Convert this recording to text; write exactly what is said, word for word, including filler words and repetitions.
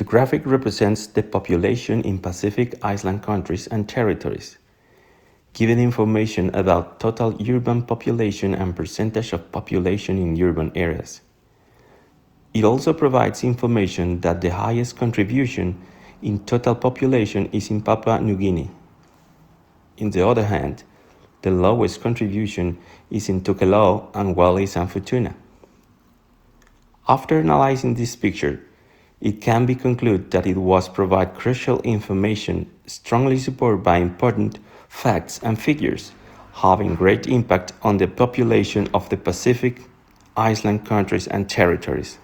The graphic represents the population in Pacific Island countries and territories, giving information about total urban population and percentage of population in urban areas. It also provides information that the highest contribution in total population is in Papua New Guinea. On the other hand, the lowest contribution is in Tokelau and Wallis and Futuna. After analyzing this picture, it can be concluded that it was provide crucial information strongly supported by important facts and figures, having great impact on the population of the Pacific Island countries and territories.